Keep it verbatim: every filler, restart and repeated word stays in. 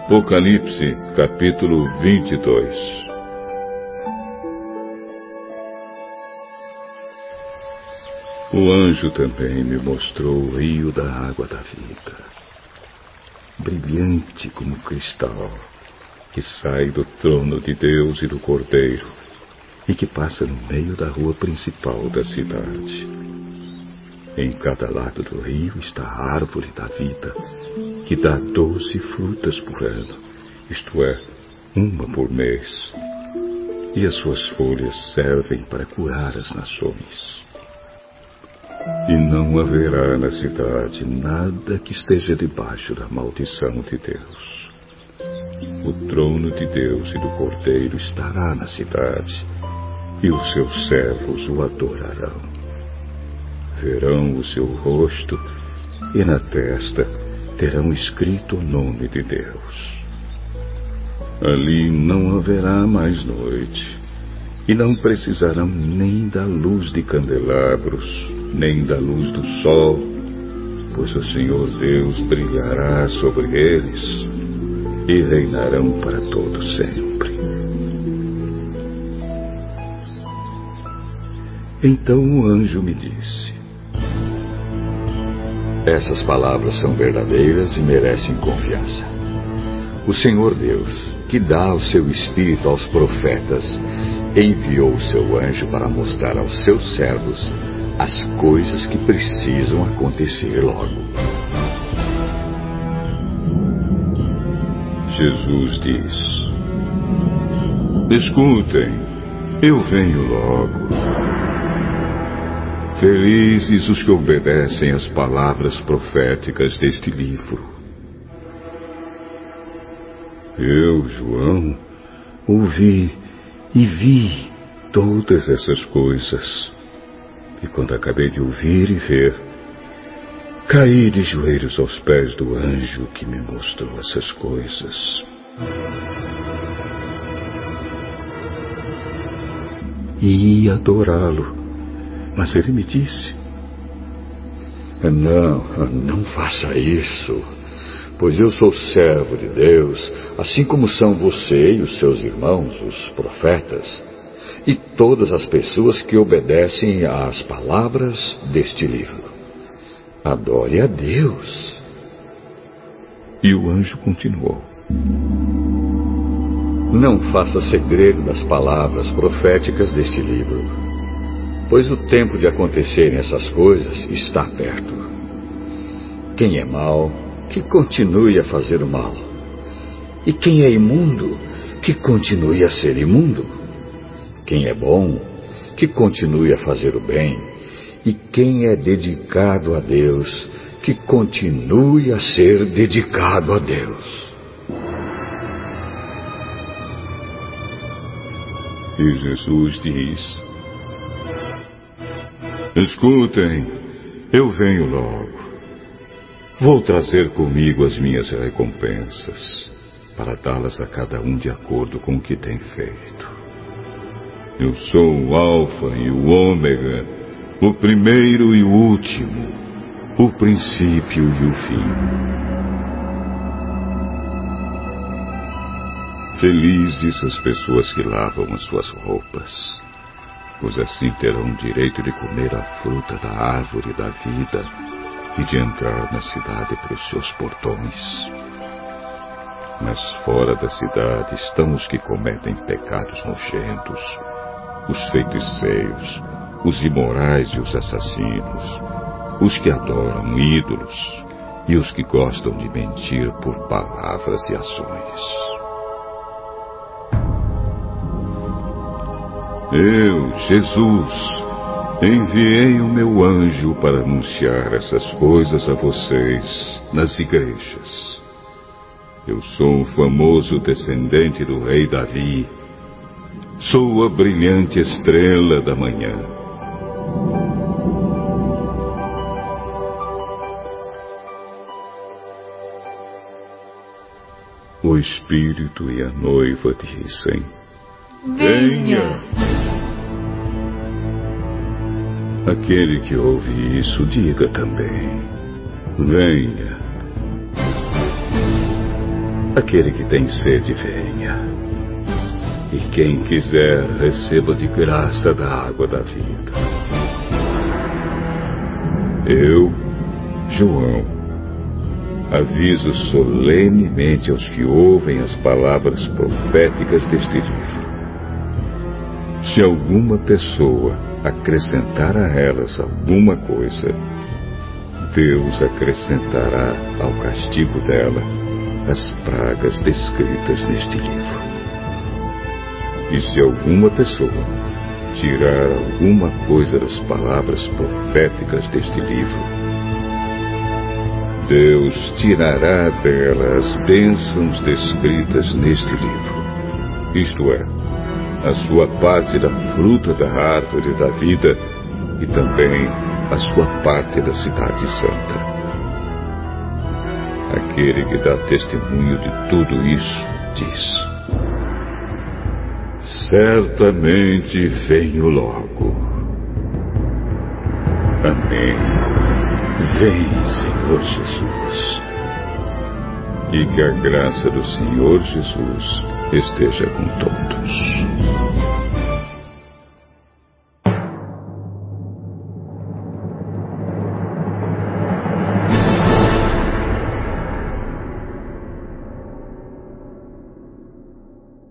Apocalipse, capítulo vinte e dois. O anjo também me mostrou o rio da água da vida, brilhante como cristal, que sai do trono de Deus e do Cordeiro, e que passa no meio da rua principal da cidade. Em cada lado do rio está a árvore da vida, que dá doze frutas por ano, isto é, uma por mês, e as suas folhas servem para curar as nações. E não haverá na cidade nada que esteja debaixo da maldição de Deus. O trono de Deus e do Cordeiro estará na cidade, e os seus servos o adorarão. Verão o seu rosto, e na testa terão escrito o nome de Deus. Ali não haverá mais noite, e não precisarão nem da luz de candelabros, nem da luz do sol, pois o Senhor Deus brilhará sobre eles, e reinarão para todo sempre. Então o anjo me disse: essas palavras são verdadeiras e merecem confiança. O Senhor Deus, que dá o seu Espírito aos profetas, enviou o seu anjo para mostrar aos seus servos as coisas que precisam acontecer logo. Jesus diz: escutem, eu venho logo. Felizes os que obedecem às palavras proféticas deste livro. Eu, João, ouvi e vi todas essas coisas. E quando acabei de ouvir e ver, caí de joelhos aos pés do anjo que me mostrou essas coisas. E ia adorá-lo, mas ele me disse: não, não faça isso, pois eu sou servo de Deus, assim como são você e os seus irmãos, os profetas, e todas as pessoas que obedecem às palavras deste livro. Adore a Deus. E o anjo continuou: não faça segredo das palavras proféticas deste livro, pois o tempo de acontecerem essas coisas está perto. Quem é mau, que continue a fazer o mal, e quem é imundo, que continue a ser imundo. Quem é bom, que continue a fazer o bem, e quem é dedicado a Deus, que continue a ser dedicado a Deus. E Jesus diz: escutem, eu venho logo. Vou trazer comigo as minhas recompensas, para dá-las a cada um de acordo com o que tem feito. Eu sou o Alfa e o Ômega, o primeiro e o último, o princípio e o fim. Felizes as pessoas que lavam as suas roupas, pois assim terão direito de comer a fruta da árvore da vida e de entrar na cidade pelos seus portões. Mas fora da cidade estão os que cometem pecados nojentos, os feiticeiros, os imorais e os assassinos, os que adoram ídolos e os que gostam de mentir por palavras e ações. Eu, Jesus, enviei o meu anjo para anunciar essas coisas a vocês nas igrejas. Eu sou o famoso descendente do rei Davi. Sou a brilhante estrela da manhã. O Espírito e a noiva dizem: venha! Aquele que ouve isso, diga também: venha! Aquele que tem sede, venha. E quem quiser, receba de graça da água da vida. Eu, João, aviso solenemente aos que ouvem as palavras proféticas deste livro. Se alguma pessoa acrescentar a elas alguma coisa, Deus acrescentará ao castigo dela as pragas descritas neste livro. E se alguma pessoa tirar alguma coisa das palavras proféticas deste livro, Deus tirará dela as bênçãos descritas neste livro, isto é, a sua parte da fruta da árvore da vida e também a sua parte da cidade santa. Aquele que dá testemunho de tudo isso diz: certamente venho logo. Amém. Vem, Senhor Jesus. E que a graça do Senhor Jesus esteja com todos.